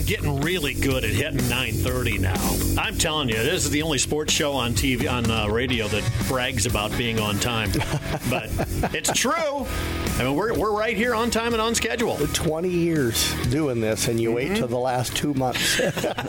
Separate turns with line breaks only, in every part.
getting really good at hitting 9:30 now. I'm telling you, this is the only sports show on TV, on radio that brags about being on time. But it's true. I mean, we're right here on time and on schedule.
20 years doing this, and you wait till the last 2 months.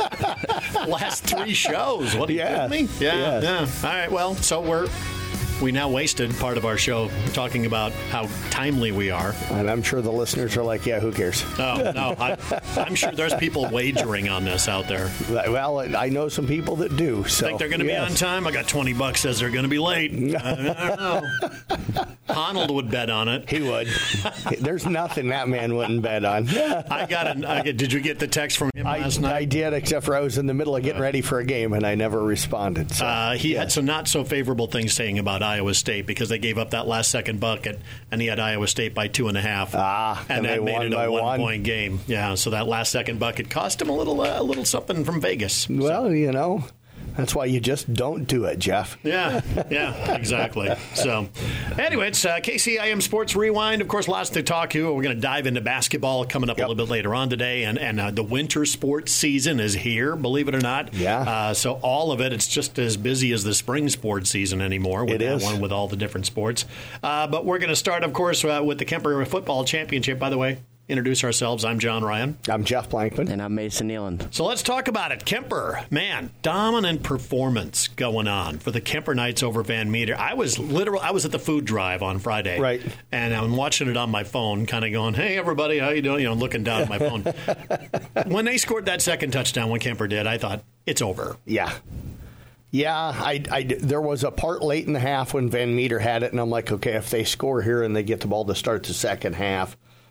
Last 3 shows. What are you kidding me? Yeah. All right, well, so we now wasted part of our show talking about how timely we are.
And I'm sure the listeners are like, yeah, who cares?
Oh, no. I'm sure there's people wagering on this out there.
Well, I know some people that do. So
think they're going to be on time? I got $20 says they're going to be late. I don't know. Honnold would bet on it.
He would. There's nothing that man wouldn't bet on.
Did you get the text from him last night?
I did, except for I was in the middle of getting ready for a game, and I never responded. So,
he had some not so favorable things saying about Iowa State because they gave up that last second bucket, and he had Iowa State by 2.5. And that made it a 1-point game. Yeah, so that last second bucket cost him a little something from Vegas.
Well, that's why you just don't do it, Jeff.
Yeah, exactly. So, anyway, it's KCIM Sports Rewind. Of course, lots to talk to. We're going to dive into basketball coming up a little bit later on today. And the winter sports season is here, believe it or not.
Yeah.
So all of it's just as busy as the spring sports season anymore. With that one with all the different sports. But we're going to start, of course, with the Kemper Football Championship, by the way. Introduce ourselves. I'm John Ryan.
I'm Jeff Blankman.
And I'm Mason Nealand.
So let's talk about it. Kemper, man, dominant performance going on for the Kemper Knights over Van Meter. I was at the food drive on Friday.
Right.
And I'm watching it on my phone, kind of going, hey, everybody, how you doing? Looking down at my phone. When they scored that second touchdown, when Kemper did, I thought, it's over.
Yeah. Yeah, there was a part late in the half when Van Meter had it, and I'm like, okay, if they score here and they get the ball to start the second half,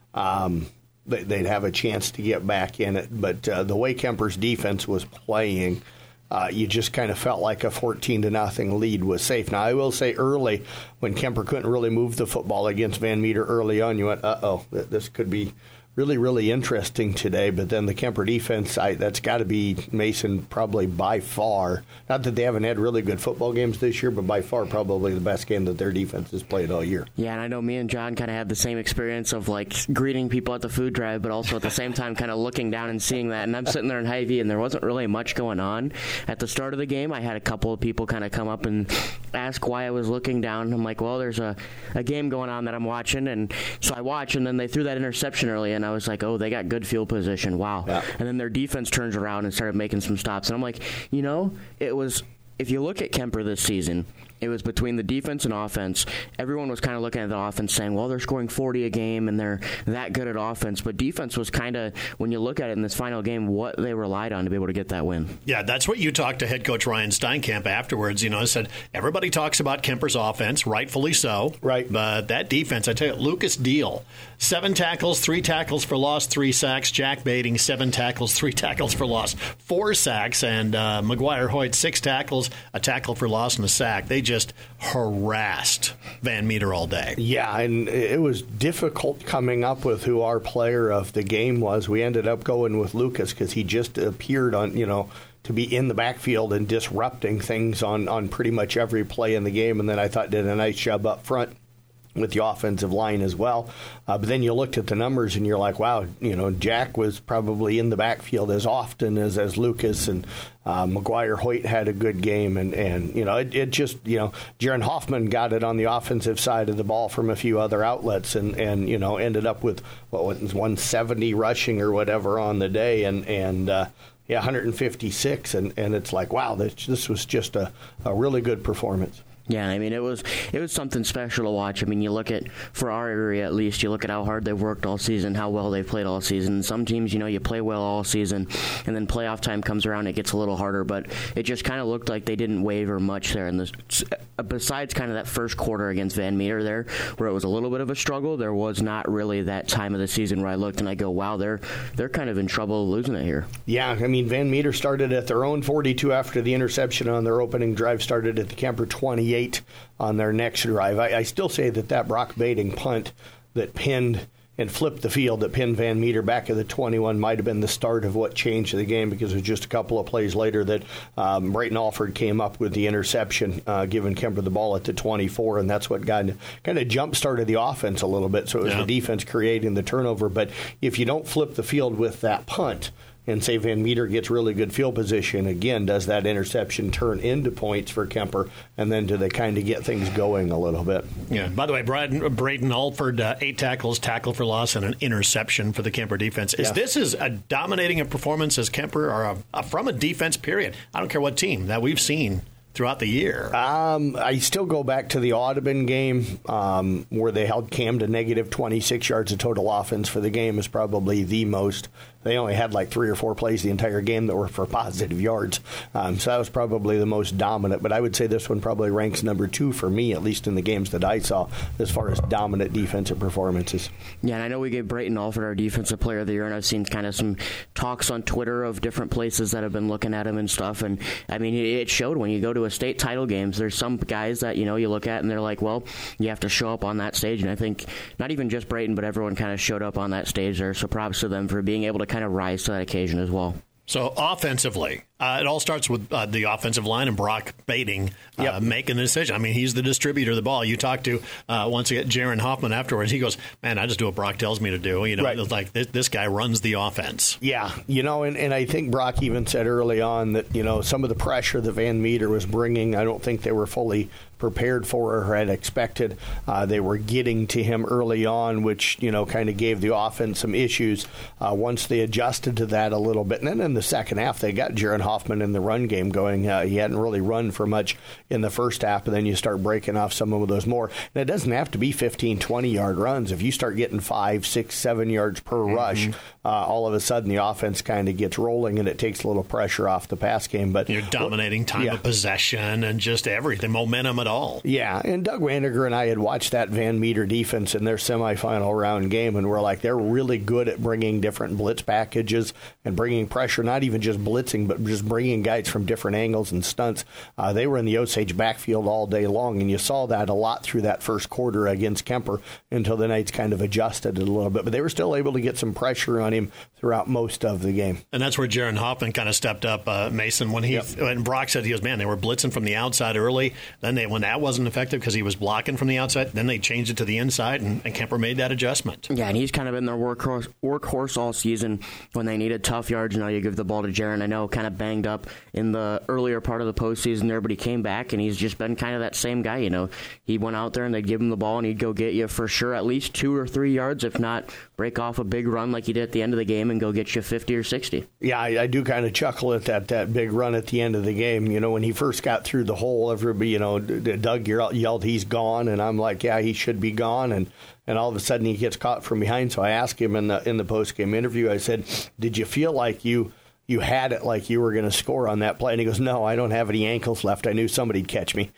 they'd have a chance to get back in it. But the way Kemper's defense was playing, you just kind of felt like a 14-0 lead was safe. Now, I will say early, when Kemper couldn't really move the football against Van Meter early on, you went, this could be really, really interesting today. But then the Kemper defense, that's got to be, Mason, probably by far, not that they haven't had really good football games this year, but by far probably the best game that their defense has played all year.
Yeah, and I know me and John kind of had the same experience of greeting people at the food drive, but also at the same time kind of looking down and seeing that. And I'm sitting there in Hy-Vee, and there wasn't really much going on. At the start of the game, I had a couple of people kind of come up and ask why I was looking down. I'm like, well, there's a game going on that I'm watching. And so I watch, and then they threw that interception early, and I was like, oh, they got good field position. Wow. Yeah. And then their defense turns around and started making some stops. And I'm like, it was, if you look at Kemper this season, it was between the defense and offense. Everyone was kind of looking at the offense saying, well, they're scoring 40 a game and they're that good at offense. But defense was kind of, when you look at it in this final game, what they relied on to be able to get that win.
Yeah, that's what you talked to head coach Ryan Steinkamp afterwards. Said everybody talks about Kemper's offense, rightfully so.
Right.
But that defense, I tell you, Lucas Deal, 7 tackles, 3 tackles for loss, 3 sacks. Jack Bading, 7 tackles, 3 tackles for loss, 4 sacks. And McGuire Hoyt, 6 tackles, a tackle for loss, and a sack. They just harassed Van Meter all day.
Yeah, and it was difficult coming up with who our player of the game was. We ended up going with Lucas because he just appeared on, to be in the backfield and disrupting things on pretty much every play in the game. And then I thought did a nice job up front with the offensive line as well. But then you looked at the numbers and you're like, wow, Jack was probably in the backfield as often as Lucas, and McGuire Hoyt had a good game. And it just, Jaron Hoffman got it on the offensive side of the ball from a few other outlets and ended up with, 170 rushing or whatever on the day. And 156. And it's like, wow, this was just a really good performance.
Yeah, I mean, it was something special to watch. I mean, you look at, for our area at least, you look at how hard they've worked all season, how well they've played all season. Some teams, you play well all season, and then playoff time comes around, it gets a little harder. But it just kind of looked like they didn't waver much there. And besides kind of that first quarter against Van Meter there, where it was a little bit of a struggle, there was not really that time of the season where I looked and I go, wow, they're kind of in trouble losing it here.
Yeah, I mean, Van Meter started at their own 42 after the interception on their opening drive, started at the Kemper 28 on their next drive. I still say that Brock Bading punt that pinned and flipped the field, that pinned Van Meter back at the 21, might have been the start of what changed the game, because it was just a couple of plays later that Brayton Alford came up with the interception, giving Kemper the ball at the 24, and that's what kind of jump-started the offense a little bit. So it was the defense creating the turnover. But if you don't flip the field with that punt, and say Van Meter gets really good field position, again, does that interception turn into points for Kemper, and then do they kind of get things going a little bit?
Yeah. By the way, Braden Alford, 8 tackles, tackle for loss, and an interception for the Kemper defense. Is this as a dominating a performance as Kemper, or from a defense period? I don't care what team that we've seen throughout the year.
I still go back to the Audubon game where they held Cam to negative 26 yards of total offense for the game is probably the most. They only had like 3 or 4 plays the entire game that were for positive yards. So that was probably the most dominant. But I would say this one probably ranks number 2 for me, at least in the games that I saw, as far as dominant defensive performances.
Yeah, and I know we gave Brayton Alford our Defensive Player of the Year, and I've seen kind of some talks on Twitter of different places that have been looking at him and stuff. And, I mean, it showed when you go to a state title games, there's some guys that, you look at and they're like, well, you have to show up on that stage. And I think not even just Brayton, but everyone kind of showed up on that stage there. So props to them for being able to kind of rise to that occasion as well.
So offensively, it all starts with the offensive line and Brock Bading making the decision. I mean, he's the distributor of the ball. You talk to, once again, Jaron Hoffman afterwards. He goes, man, I just do what Brock tells me to do.
Right.
It's like this guy runs the offense.
Yeah, and I think Brock even said early on that, some of the pressure that Van Meter was bringing, I don't think they were fully prepared for or had expected. They were getting to him early on, which, kind of gave the offense some issues once they adjusted to that a little bit. And then in the second half, they got Jaron Hoffman in the run game going. He hadn't really run for much in the first half, but then you start breaking off some of those more. And it doesn't have to be 15, 20-yard runs. If you start getting 5, 6, 7 yards per rush, all of a sudden the offense kind of gets rolling and it takes a little pressure off the pass game. But
you're dominating time of possession and just everything, momentum at all.
Yeah, and Doug Wandiger and I had watched that Van Meter defense in their semifinal round game, and we're like, they're really good at bringing different blitz packages and bringing pressure, not even just blitzing, but just bringing guys from different angles and stunts. They were in the Osage backfield all day long, and you saw that a lot through that first quarter against Kemper until the Knights kind of adjusted it a little bit. But they were still able to get some pressure on him throughout most of the game.
And that's where Jaron Hoffman kind of stepped up, Mason, when Brock said, man, they were blitzing from the outside early. Then when that wasn't effective because he was blocking from the outside, then they changed it to the inside, and Kemper made that adjustment.
Yeah, and he's kind of been their workhorse all season. When they needed tough yards, you give the ball to Jaron. I know kind of banged up in the earlier part of the postseason there, but he came back, and he's just been kind of that same guy. He went out there, and they'd give him the ball, and he'd go get you for sure at least 2 or 3 yards, if not break off a big run like he did at the end of the game and go get you 50 or 60.
Yeah, I do kind of chuckle at that big run at the end of the game. When he first got through the hole, everybody, Doug yelled, he's gone, and I'm like, yeah, he should be gone, and all of a sudden he gets caught from behind. So I asked him in the post-game interview, I said, did you feel like you had it, like you were going to score on that play? And he goes, no, I don't have any ankles left. I knew somebody'd catch me.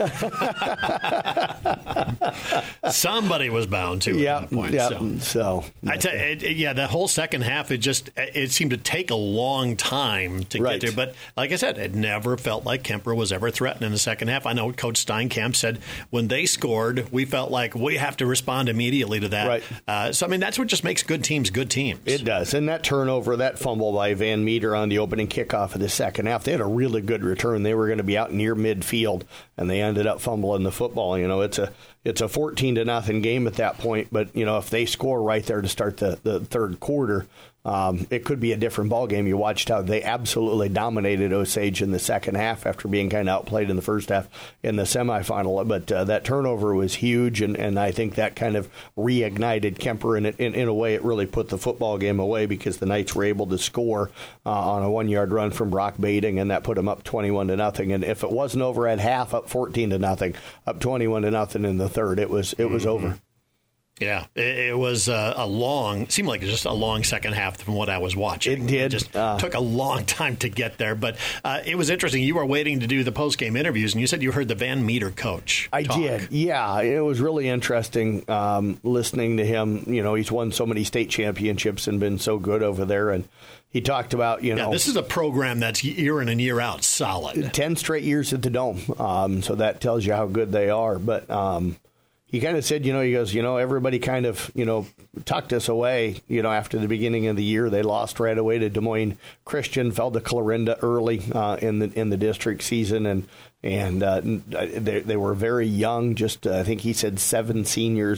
Somebody was bound to at that point. So I tell you, the whole second half, it seemed to take a long time to get there. But like I said, it never felt like Kemper was ever threatened in the second half. I know Coach Steinkamp said when they scored, we felt like we have to respond immediately to that. Right. So, I mean, that's what just makes good teams good teams.
It does. And that turnover, that fumble by Van Meter on the opening kickoff of the second half, they had a really good return. They were going to be out near midfield, and they ended up fumbling the football. It's a 14-0 game at that point, but if they score right there to start the third quarter, it could be a different ball game. You watched how they absolutely dominated Osage in the second half after being kind of outplayed in the first half in the semifinal. But that turnover was huge, and I think that kind of reignited Kemper, and in a way it really put the football game away because the Knights were able to score on a 1-yard run from Brock Bading, and that put them up 21-0. And if it wasn't over at half, up 14-0, up 21-0 in the third, it was over.
Yeah, it was seemed like just a long second half from what I was watching.
It did.
It just took a long time to get there. But it was interesting. You were waiting to do the post-game interviews, and you said you heard the Van Meter coach talk.
I did. Yeah, it was really interesting listening to him. He's won so many state championships and been so good over there. And he talked about,
this is a program that's year in and year out solid.
10 straight years at the Dome. So that tells you how good they are. But he kind of said, he goes, everybody kind of, tucked us away, after the beginning of the year. They lost right away to Des Moines Christian, fell to Clarinda early in the district season, and they were very young, just I think he said 7 seniors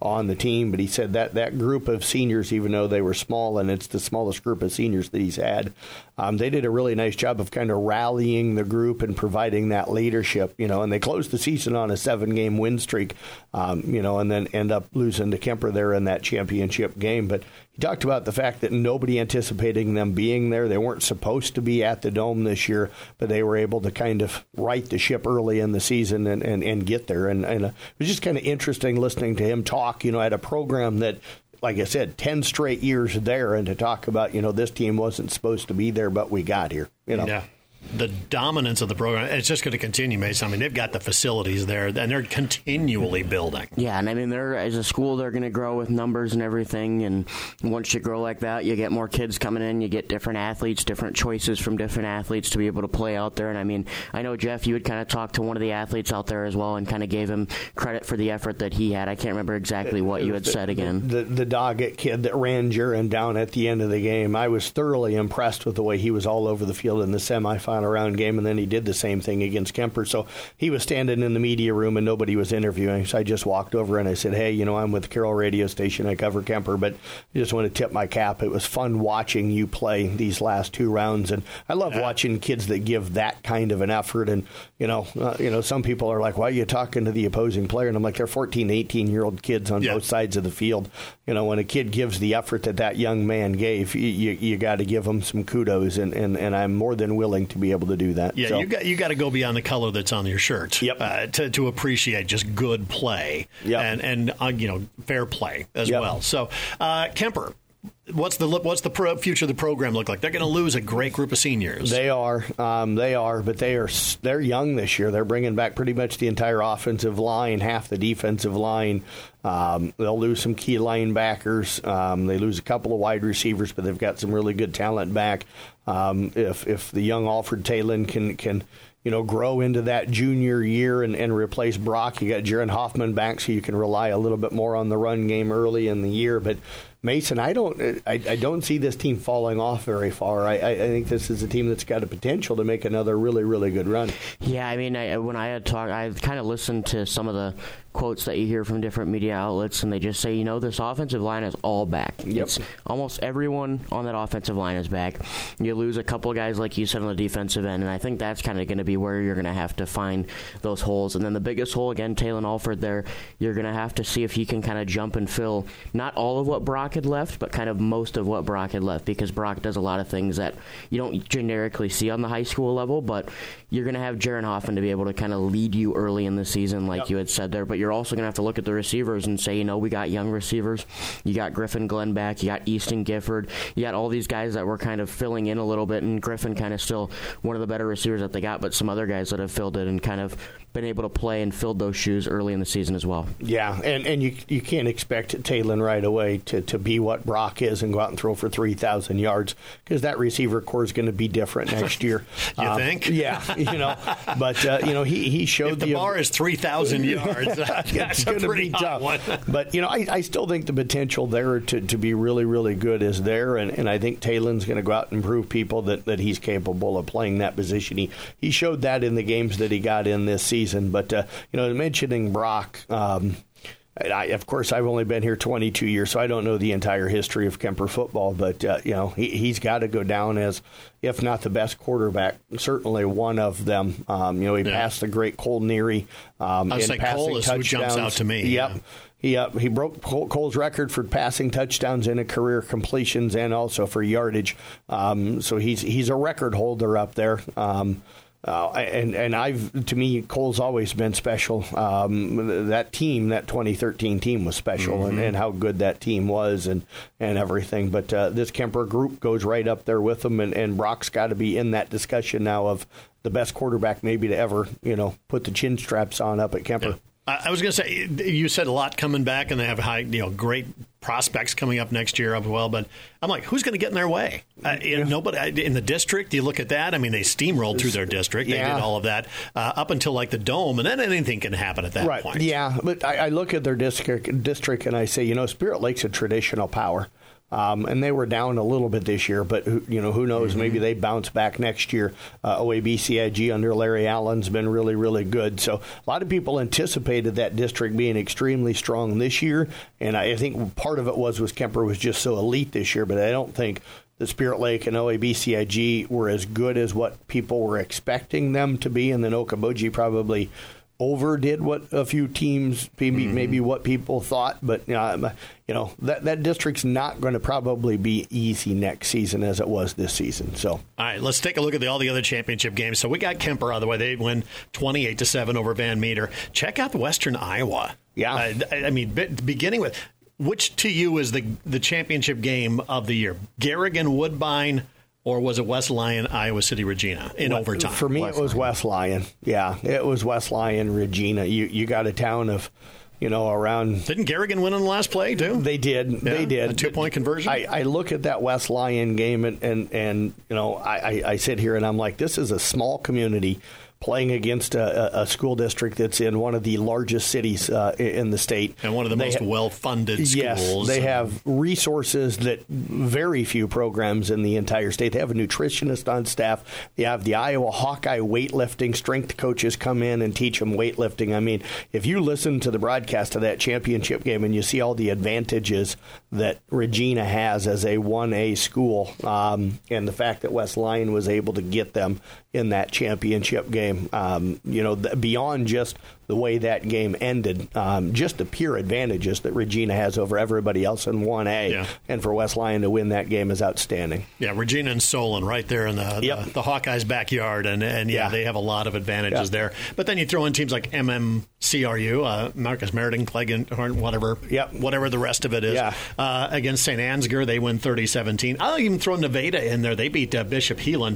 on the team. But he said that group of seniors, even though they were small, and it's the smallest group of seniors that he's had, they did a really nice job of kind of rallying the group and providing that leadership, and they closed the season on a 7-game win streak, and then end up losing to Kemper there in that championship game. But he talked about the fact that nobody anticipating them being there. They weren't supposed to be at the Dome this year, but they were able to kind of right the ship early in the season and get there. And it was just kind of interesting listening to him talk, at a program that, like I said, 10 straight years there, and to talk about, this team wasn't supposed to be there, but we got here.
Yeah. The dominance of the program, it's just going to continue, Mason. I mean, they've got the facilities there, and they're continually building.
Yeah, and I mean, as a school, they're going to grow with numbers and everything, and once you grow like that, you get more kids coming in, you get different athletes, different choices from different athletes to be able to play out there. And I mean, I know, Jeff, you had kind of talked to one of the athletes out there as well and kind of gave him credit for the effort that he had. I can't remember exactly what you had said again.
The Doggett kid that ran Jurin down at the end of the game, I was thoroughly impressed with the way he was all over the field in the semifinal round game, and then he did the same thing against Kemper. So he was standing in the media room and nobody was interviewing. So I just walked over and I said, hey, I'm with the Carroll radio station. I cover Kemper, but I just want to tip my cap. It was fun watching you play these last 2 rounds, and I love watching kids that give that kind of an effort. And some people are like, why are you talking to the opposing player? And I'm like, they're 14, 18-year-old kids on both sides of the field. When a kid gives the effort that young man gave, you got to give them some kudos, and I'm more than willing to be able to do that.
Yeah, so you got to go beyond the color that's on your shirt to appreciate just good play and fair play as well. So Kemper, what's the future of the program look like? They're going to lose a great group of seniors.
They are, but they're young this year. They're bringing back pretty much the entire offensive line, half the defensive line. They'll lose some key linebackers. They lose a couple of wide receivers, but they've got some really good talent back. If the young Alfred Talon can grow into that junior year and replace Brock, you got Jaron Hoffman back, so you can rely a little bit more on the run game early in the year. But Mason, I don't see this team falling off very far. I think this is a team that's got a potential to make another really, really good run.
Yeah, I mean, when I had talked, I kind of listened to some of the quotes that you hear from different media outlets, and they just say, this offensive line is all back.
Yep.
It's almost everyone on that offensive line is back. You lose a couple of guys, like you said, on the defensive end, and I think that's kind of going to be where you're going to have to find those holes. And then the biggest hole, again, Talon Alford there, you're going to have to see if he can kind of jump and fill not all of what Brock had left, but kind of most of what Brock had left, because Brock does a lot of things that you don't generically see on the high school level, but you're going to have Jaron Hoffman to be able to kind of lead you early in the season, like you had said there. But you're also going to have to look at the receivers and say, we got young receivers. You got Griffin Glenn back. You got Easton Gifford. You got all these guys that were kind of filling in a little bit, and Griffin kind of still one of the better receivers that they got, but some other guys that have filled it and kind of been able to play and filled those shoes early in the season as well.
Yeah, and you can't expect Talon right away to be what Brock is and go out and throw for 3,000 yards, because that receiver core is going to be different next year.
You think?
Yeah, but he showed
if the bar is 3,000 yards.
It's going to be tough. One. But I still think the potential there to be really, really good is there, and I think Talon's going to go out and prove people that he's capable of playing that position. He showed that in the games that he got in this season. But mentioning Brock. Of course, I've only been here 22 years, so I don't know the entire history of Kemper football. But he's got to go down as, if not the best quarterback, certainly one of them. He passed the great Cole Neary
in passing touchdowns. Who jumps out to me.
Yep. He broke Cole's record for passing touchdowns in a career, completions, and also for yardage. So he's a record holder up there. To me, Cole's always been special. That 2013 team was special, and how good that team was, and everything. But this Kemper group goes right up there with them, and Brock's got to be in that discussion now of the best quarterback maybe to ever, put the chin straps on up at Kemper.
Yeah. I was going to say, you said a lot coming back, and they have great prospects coming up next year as well. But I'm like, who's going to get in their way? Nobody in the district. You look at that. I mean, they steamrolled through their district. They did all of that up until the Dome, and then anything can happen at that point.
Yeah, but I look at their district and I say, Spirit Lake's a traditional power. and they were down a little bit this year, but who knows? Maybe they bounce back next year. OABCIG under Larry Allen's been really, really good. So a lot of people anticipated that district being extremely strong this year, and I think part of it was Kemper was just so elite this year, but I don't think the Spirit Lake and OABCIG were as good as what people were expecting them to be, and then Okoboji probably overdid what a few teams, maybe what people thought. But that district's not going to probably be easy next season as it was this season. So,
all right, let's take a look at all the other championship games. So we got Kemper out of the way; they win 28-7 over Van Meter. Check out Western Iowa.
Yeah,
beginning with. Which to you is the championship game of the year? Garrigan, Woodbine, or was it West Lyon, Iowa City, Regina in overtime?
For me, it was West Lyon. Yeah, it was West Lyon, Regina. You got a town of, around.
Didn't Garrigan win on the last play too?
They did. Yeah, they did.
A 2-point conversion.
I look at that West Lyon game and I sit here and I'm like, this is a small community playing against a school district that's in one of the largest cities in the state.
And one of the most well-funded schools.
Yes, they have resources that very few programs in the entire state. They have a nutritionist on staff. They have the Iowa Hawkeye weightlifting strength coaches come in and teach them weightlifting. I mean, if you listen to the broadcast of that championship game and you see all the advantages that Regina has as a 1A school, and the fact that West Lyon was able to get them in that championship game, beyond just the way that game ended, just the pure advantages that Regina has over everybody else in 1A, and for West Lyon to win that game is outstanding.
Yeah, Regina and Solon right there in the Hawkeyes' backyard, and they have a lot of advantages there. But then you throw in teams like MMCRU, Marcus Meriden, Cleghorn, whatever the rest of it is. Against St. Ansgar, they win 30-17. I'll even throw Nevada in there. They beat Bishop Heelan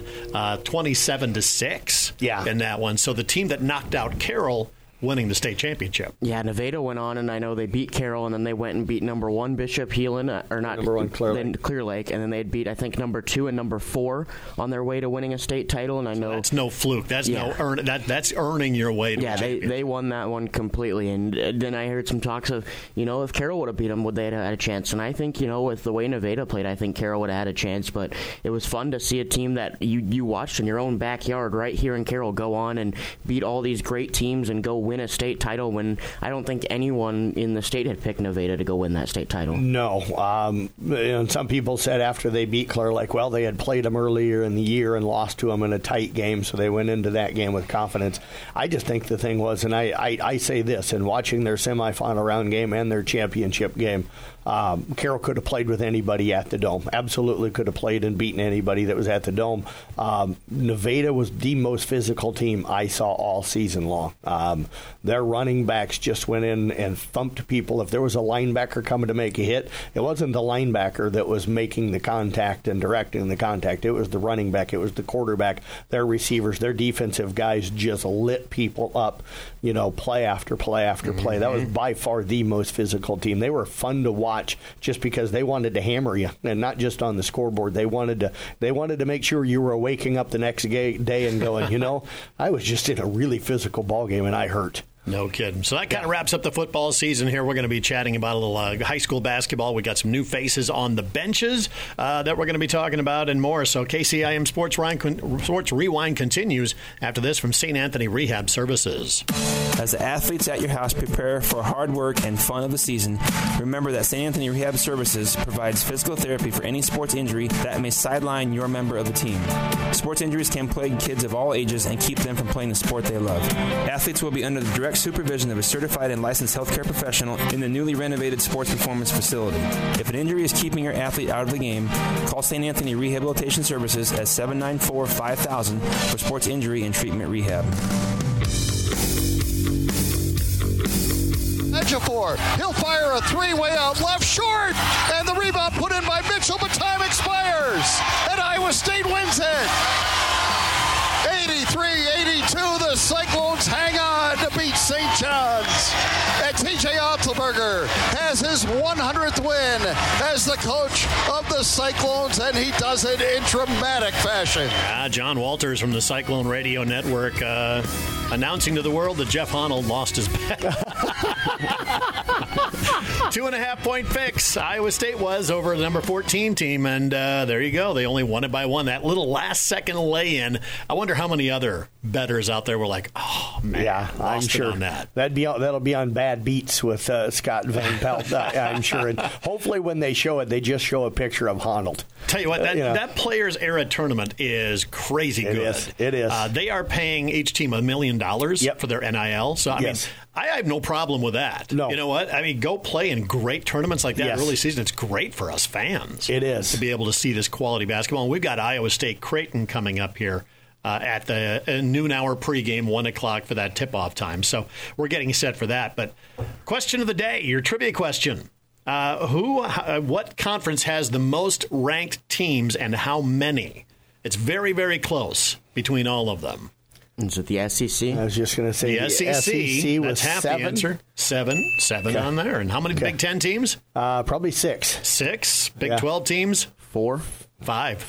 27-6 in that one. So the team that knocked out Carroll winning the state championship.
Yeah, Nevada went on, and I know they beat Carroll, and then they went and beat number 1 Bishop Heelan, or not
number 1
Clear Lake, and then they'd beat, I think, number 2 and number 4 on their way to winning a state title. And I know
that's no fluke. That's that's earning your way to
the championship. They won that one completely. And then I heard some talks of, if Carroll would have beat them, would they have had a chance? And I think, with the way Nevada played, I think Carroll would have had a chance. But it was fun to see a team that you watched in your own backyard right here in Carroll go on and beat all these great teams and go win a state title when I don't think anyone in the state had picked Nevada to go win that state title.
No. And some people said after they beat Clear Lake, well, they had played them earlier in the year and lost to them in a tight game, so they went into that game with confidence. I just think the thing was, and I say this, in watching their semifinal round game and their championship game, Carroll could have played with anybody at the Dome. Absolutely could have played and beaten anybody that was at the Dome. Nevada was the most physical team I saw all season long. Their running backs just went in and thumped people. If there was a linebacker coming to make a hit, it wasn't the linebacker that was making the contact and directing the contact. It was the running back. It was the quarterback. Their receivers, their defensive guys just lit people up, play after play after play. That was by far the most physical team. They were fun to watch just because they wanted to hammer you, and not just on the scoreboard. They wanted to make sure you were waking up the next day and going, I was just in a really physical ball game and I hurt.
No kidding. So that kind of wraps up the football season here. We're going to be chatting about a little high school basketball. We got some new faces on the benches that we're going to be talking about and more. So KCIM Sports Rewind continues after this from St. Anthony Rehab Services.
As the athletes at your house prepare for hard work and fun of the season, remember that St. Anthony Rehab Services provides physical therapy for any sports injury that may sideline your member of the team. Sports injuries can plague kids of all ages and keep them from playing the sport they love. Athletes will be under the direct supervision of a certified and licensed healthcare professional in the newly renovated sports performance facility. If an injury is keeping your athlete out of the game, call St. Anthony Rehabilitation Services at 794-5000 for sports injury and treatment rehab.
Ejiofor, he'll fire a three-way out left short, and the rebound put in by Mitchell, but time expires, and Iowa State wins it. 83-82, the Cyclones hang on to beat St. John's. And TJ Otzelberger has his 100th win as the coach of the Cyclones, and he does it in dramatic fashion.
John Walters from the Cyclone Radio Network announcing to the world that Jeff Honnold lost his bet. 2.5-point fix. Iowa State was over the number 14 team, and there you go. They only won it by 1. That little last-second lay-in. I wonder how many other bettors out there were like, "Oh man,
yeah, I'm sure
on that."
That'll be on Bad Beats with Scott Van Pelt. I'm sure. And hopefully, when they show it, they just show a picture of Honnold.
Tell you what, that Players Era tournament is crazy good.
It is.
They are paying each team $1 million for their NIL. So I mean, I have no problem with that.
No.
You know what? I mean, go play in great tournaments like that early season. It's great for us fans.
It is.
To be able to see this quality basketball. And we've got Iowa State Creighton coming up here at the noon hour pregame, 1 o'clock for that tip-off time. So we're getting set for that. But question of the day, your trivia question. What conference has the most ranked teams and how many? It's very, very close between all of them.
Is it the SEC?
I was just going to say
the SEC was
that's half
7.
the answer.
7 on there. And how many Big Ten teams?
Probably 6.
6. Big 12 teams?
4.
5.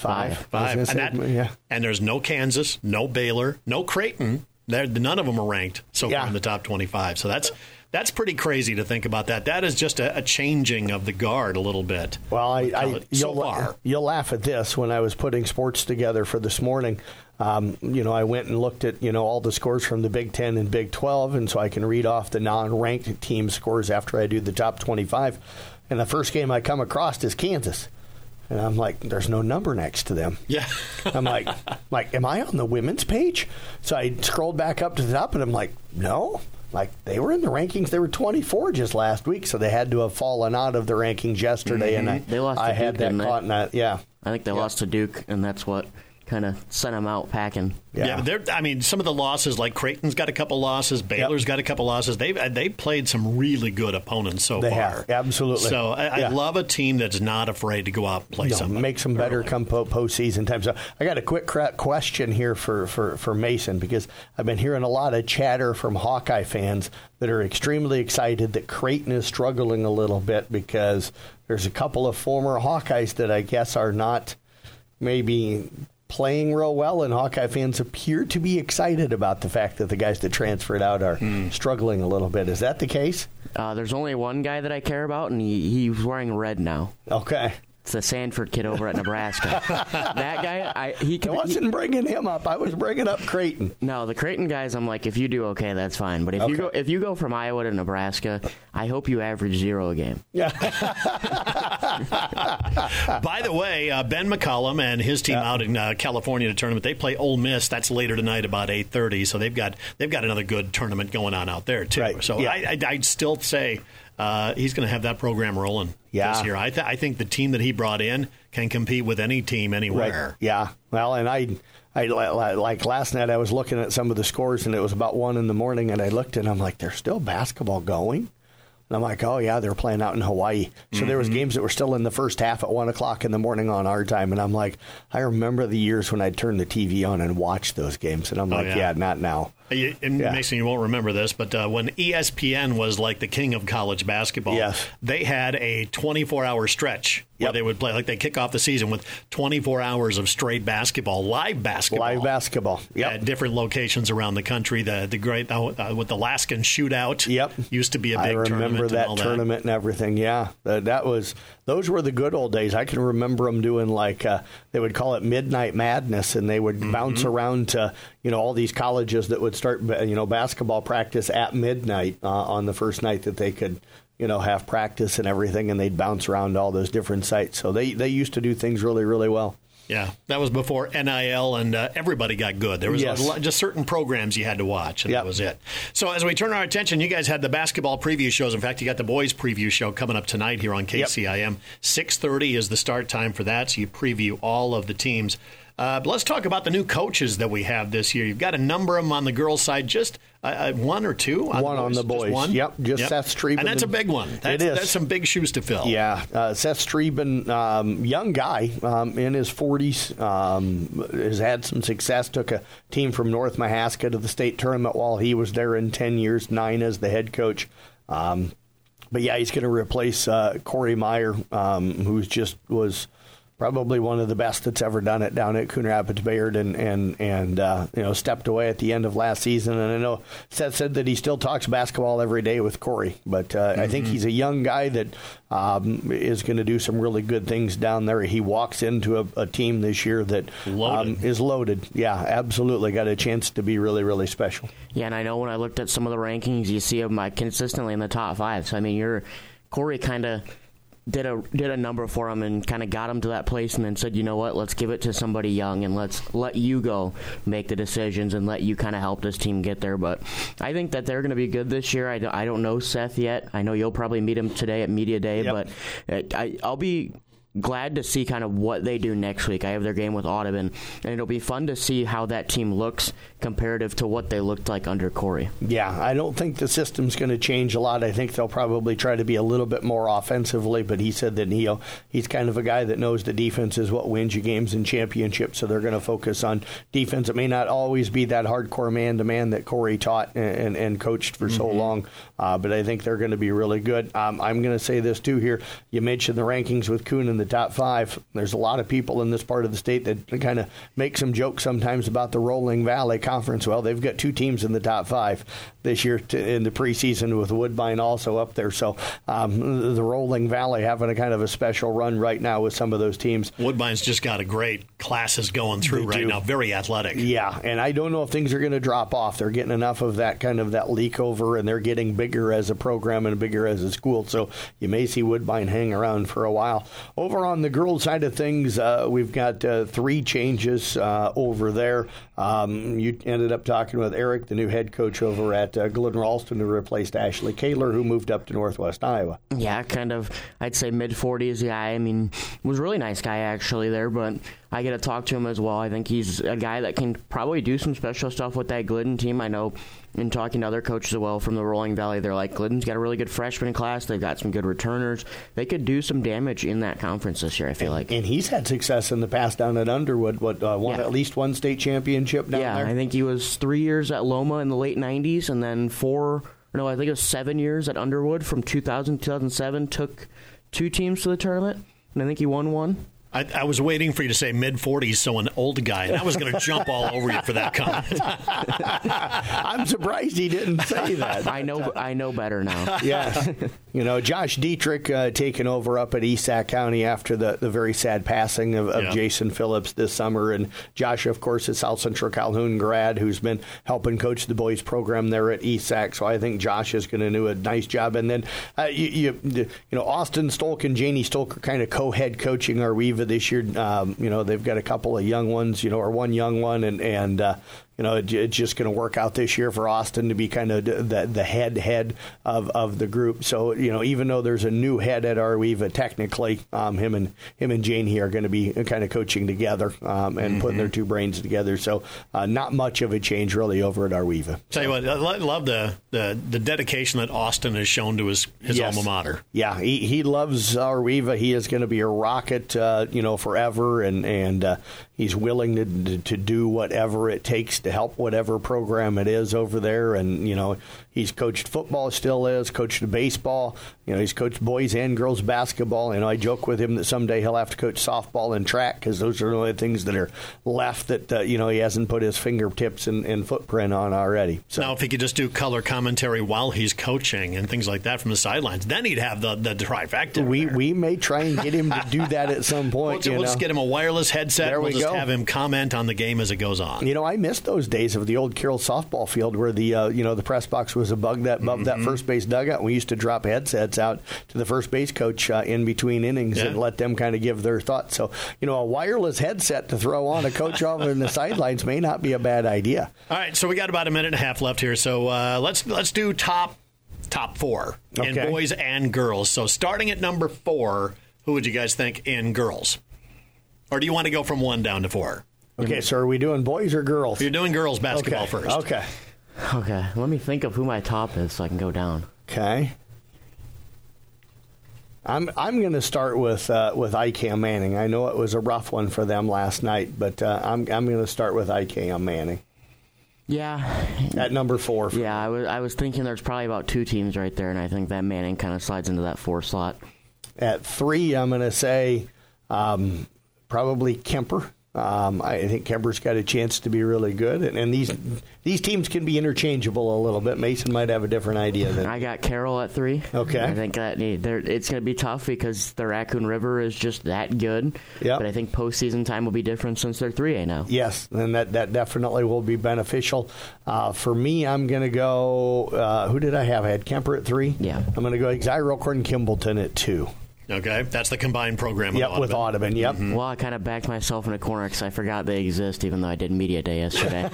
And there's no Kansas, no Baylor, no Creighton. None of them are ranked so far in the top 25. So that's pretty crazy to think about that. That is just a changing of the guard a little bit.
Well, you'll laugh at this. When I was putting sports together for this morning, I went and looked at all the scores from the Big 10 and Big 12, and so I can read off the non-ranked team scores after I do the top 25. And the first game I come across is Kansas. And I'm like, there's no number next to them.
Yeah.
I'm like, am I on the women's page? So I scrolled back up to the top, and I'm like, no. Like, they were in the rankings. They were 24 just last week, so they had to have fallen out of the rankings yesterday.
Mm-hmm.
And
they lost to Duke,
had that caught in that. Yeah.
I think they lost to Duke, and that's what kind of sent them out packing.
Yeah, but some of the losses, like Creighton's got a couple losses, Baylor's got a couple losses. They played some really good opponents so far.
They have, absolutely.
So I love a team that's not afraid to go out and play something.
Make some better come postseason time. So I got a quick question here for Mason, because I've been hearing a lot of chatter from Hawkeye fans that are extremely excited that Creighton is struggling a little bit because there's a couple of former Hawkeyes that I guess are not maybe playing real well, and Hawkeye fans appear to be excited about the fact that the guys that transferred out are struggling a little bit. Is that the case?
There's only one guy that I care about, and he's wearing red now.
Okay.
It's the Sanford kid over at Nebraska. That guy, I
wasn't bringing him up. I was bringing up Creighton.
No, the Creighton guys, I'm like, if you do okay, that's fine. But if you go from Iowa to Nebraska, I hope you average 0 a game.
Yeah.
By the way, Ben McCollum and his team out in California, the tournament, they play Ole Miss. That's later tonight, about 8:30. So they've got another good tournament going on out there too.
Right.
So I'd still say he's going to have that program rolling this year. I think the team that he brought in can compete with any team anywhere.
Right. Yeah. Well, and I like last night I was looking at some of the scores, and it was about 1 a.m, and I looked and I'm like, there's still basketball going? And I'm like, oh, yeah, they're playing out in Hawaii. So there was games that were still in the first half at 1 o'clock in the morning on our time. And I'm like, I remember the years when I'd turn the TV on and watch those games. And I'm not now.
Mason, you won't remember this, but when ESPN was like the king of college basketball, they had a 24-hour stretch where they would play, like they kick off the season with 24 hours of straight basketball, live basketball. At different locations around the country. The great with the Alaskan Shootout used to be a big tournament.
I remember that tournament and everything. Yeah, those were the good old days. I can remember them doing they would call it Midnight Madness, and they would bounce around to all these colleges that would start basketball practice at midnight on the first night that they could have practice and everything, and they'd bounce around to all those different sites. So they used to do things really, really well.
Yeah, that was before NIL and everybody got good. There was just certain programs you had to watch, and that was it. So as we turn our attention, you guys had the basketball preview shows. In fact, you got the boys preview show coming up tonight here on KCIM. 6:30 is the start time for that, so you preview all of the teams. But let's talk about the new coaches that we have this year. You've got a number of them on the girls' side, just 1 or 2 on
one
the boys?
On the boys.
Just one?
Yep, Seth Streben.
And that's a big one.
It is.
That's some big shoes to fill.
Yeah, Seth Streben, young guy in his 40s, has had some success, took a team from North Mahaska to the state tournament while he was there in 10 years, 9 as the head coach. But, yeah, he's going to replace Corey Meyer, who's just was probably one of the best that's ever done it down at Coon Rapids Bayard, and stepped away at the end of last season. And I know Seth said that he still talks basketball every day with Corey, but I think he's a young guy that is going to do some really good things down there. He walks into a team this year that is loaded. Yeah, absolutely. Got a chance to be really, really special.
Yeah, and I know when I looked at some of the rankings, you see him consistently in the top 5. So, I mean, Corey kind of did a number for him and kind of got him to that place and then said, you know what, let's give it to somebody young and let's let you go make the decisions and let you kind of help this team get there. But I think that they're going to be good this year. I don't know Seth yet. I know you'll probably meet him today at Media Day,
yep.
But I'll be glad to see kind of what they do next week. I have their game with Audubon, and it'll be fun to see how that team looks comparative to what they looked like under Corey.
Yeah, I don't think the system's going to change a lot. I think they'll probably try to be a little bit more offensively, but he said that he's kind of a guy that knows the defense is what wins you games and championships, so they're going to focus on defense. It may not always be that hardcore man-to-man that Corey taught and coached for so long, but I think they're going to be really good. I'm going to say this, too, here. You mentioned the rankings with Coon in the top 5. There's a lot of people in this part of the state that kind of make some jokes sometimes about the Rolling Valley Conference. Well, they've got 2 teams in the top 5 this year in the preseason with Woodbine also up there. So the Rolling Valley having a kind of a special run right now with some of those teams.
Woodbine's just got a great classes going through right now. Very athletic.
Yeah, and I don't know if things are going to drop off. They're getting enough of that kind of that leak over, and they're getting bigger as a program and bigger as a school. So you may see Woodbine hang around for a while. Over on the girls' side of things, we've got 3 changes over there. You ended up talking with Eric, the new head coach over at Glidden Ralston, who replaced Ashley Kaler, who moved up to Northwest Iowa.
Yeah, kind of, I'd say mid-40s guy. I mean, was a really nice guy actually there, but I get to talk to him as well. I think he's a guy that can probably do some special stuff with that Glidden team. I know in talking to other coaches as well from the Rolling Valley, they're like, Glidden's got a really good freshman class. They've got some good returners. They could do some damage in that conference this year, I feel like.
And he's had success in the past down at Underwood. Won at least one state championship down there?
Yeah, I think he was 3 years at Loma in the late 90s, and then 7 years at Underwood from 2000 to 2007. Took 2 teams to the tournament, and I think he won 1.
I was waiting for you to say mid-40s, so an old guy, and I was going to jump all over you for that comment.
I'm surprised he didn't say that.
I know better now.
Yeah. Josh Dietrich taking over up at East Sac County after the very sad passing of Jason Phillips this summer. And Josh, of course, is South Central Calhoun grad who's been helping coach the boys program there at East Sac. So I think Josh is going to do a nice job. And then, Austin Stolk and Janie Stolk are kind of co-head coaching Arweva this year. They've got a couple of young ones, or one young one, and it's just going to work out this year for Austin to be kind of the head of the group. So, even though there's a new head at Arweva, technically, him and Janie are going to be kind of coaching together and putting their 2 brains together. So, not much of a change really over at Arweva.
Tell you what, I love the dedication that Austin has shown to his alma mater.
Yeah, he loves Arweva. He is going to be a rocket, forever, and he's willing to do whatever it takes to help whatever program it is over there. And, he's coached football, still is, coached baseball. He's coached boys and girls basketball. I joke with him that someday he'll have to coach softball and track because those are the only things that are left that, he hasn't put his fingertips and footprint on already. So.
Now, if he could just do color commentary while he's coaching and things like that from the sidelines, then he'd have the trifecta.
We may try and get him to do that at some point.
We'll just get him a wireless headset.
There
we'll just
go.
have him comment on the game as it goes on.
I miss those days of the old Carroll softball field where the press box was above that first base dugout. We used to drop headsets out to the first base coach in between innings and let them kind of give their thoughts. So, a wireless headset to throw on a coach over in the sidelines may not be a bad idea.
All right, so we got about a minute and a half left here. So let's do top 4 in boys and girls. So starting at number 4, who would you guys think in girls? Or do you want to go from 1 down to 4?
Okay, so are we doing boys or girls?
You're doing girls basketball first.
Okay.
Let me think of who my top is so I can go down.
Okay. I'm going to start with ICAM Manning. I know it was a rough one for them last night, but I'm going to start with ICAM Manning.
Yeah.
At number 4.
Yeah, I was thinking there's probably about 2 teams right there, and I think that Manning kind of slides into that 4 slot.
At 3, I'm going to say probably Kemper. I think Kemper's got a chance to be really good, and these teams can be interchangeable a little bit. Mason might have a different idea than
I got Carroll at 3.
Okay,
I think that it's going to be tough because the Raccoon River is just that good.
Yeah,
but I think postseason time will be different since they're 3A now.
Yes, and that definitely will be beneficial. For me, I'm going to go. Who did I have? I had Kemper at 3.
Yeah,
I'm going to go Exira Corn Kimballton at 2.
Okay, that's the combined program with Audubon.
With Audubon, yep.
Mm-hmm. Well, I kind of backed myself in a corner because I forgot they exist, even though I did media day yesterday.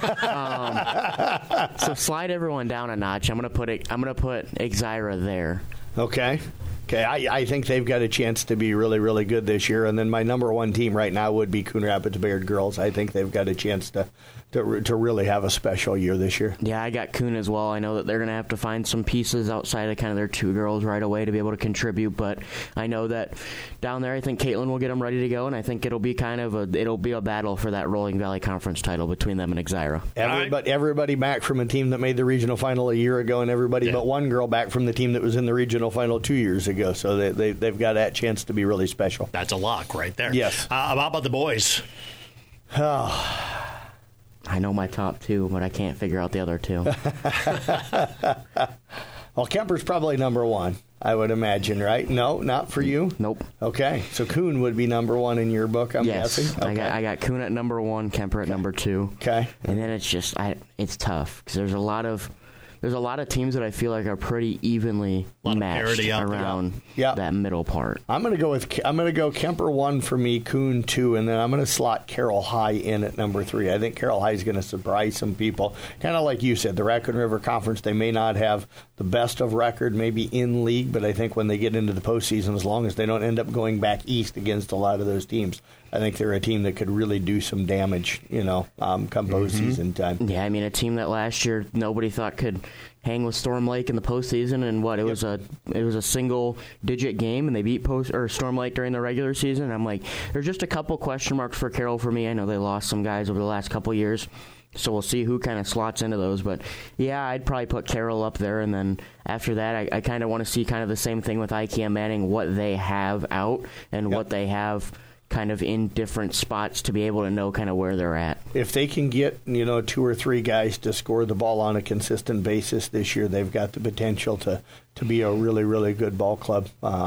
So slide everyone down a notch. I'm gonna put Exira there.
Okay. I think they've got a chance to be really, really good this year. And then my number one team right now would be Coon Rapids Bayard girls. I think they've got a chance to really have a special year this year.
Yeah, I got Coon as well. I know that they're going to have to find some pieces outside of kind of their 2 girls right away to be able to contribute. But I know that down there, I think Caitlin will get them ready to go, and I think it'll be a battle for that Rolling Valley Conference title between them and Exira.
Everybody back from a team that made the regional final a year ago, and everybody but one girl back from the team that was in the regional final 2 years ago. So they've got that chance to be really special.
That's a lock right there.
Yes.
How about the boys?
I know my top 2, but I can't figure out the other 2.
Well, Kemper's probably number 1, I would imagine, right? No, not for you?
Nope.
Okay, so Coon would be number 1 in your book, I'm guessing? Okay.
I got Coon at number 1, Kemper at number 2.
Okay.
And then it's just, it's tough because there's a lot of teams that I feel like are pretty evenly matched around that middle part.
I'm going to go Kemper 1 for me, Coon 2, and then I'm going to slot Carroll High in at number 3. I think Carroll High is going to surprise some people. Kind of like you said, the Raccoon River Conference, they may not have the best of record maybe in league, but I think when they get into the postseason, as long as they don't end up going back east against a lot of those teams, I think they're a team that could really do some damage, come postseason time.
Yeah, I mean, a team that last year nobody thought could hang with Storm Lake in the postseason, and it was a single-digit game, and they beat Storm Lake during the regular season. And I'm like, there's just a couple question marks for Carroll for me. I know they lost some guys over the last couple years, so we'll see who kind of slots into those. But yeah, I'd probably put Carroll up there, and then after that, I kind of want to see kind of the same thing with IKEA Manning, what they have out and what they have kind of in different spots to be able to know kind of where they're at. If
they can get 2 or 3 guys to score the ball on a consistent basis this year, they've got the potential to be a really, really good ball club.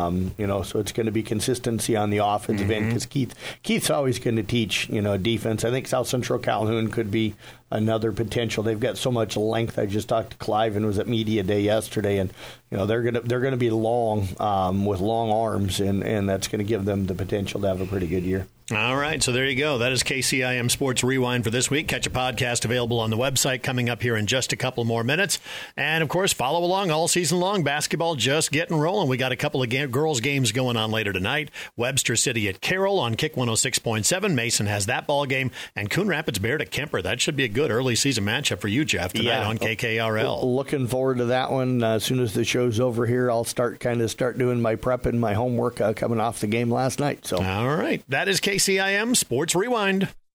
So it's going to be consistency on the offensive end because Keith's always going to teach defense. I think South Central Calhoun could be another potential. They've got so much length. I just talked to Clive and was at media day yesterday, and they're going to be long with long arms, and that's going to give them the potential to have a pretty good year.
All right, so there you go. That is KCIM Sports Rewind for this week. Catch a podcast available on the website coming up here in just a couple more minutes. And, of course, follow along all season long. Basketball just getting rolling. We got a couple of girls' games going on later tonight. Webster City at Carroll on Kick 106.7. Mason has that ball game. And Coon Rapids Bayard at Kemper. That should be a good early season matchup for you, Jeff, tonight on KKRL.
Looking forward to that one. As soon as the show's over here, I'll start doing my prep and my homework coming off the game last night. So,
all right. That is KCIM Sports Rewind.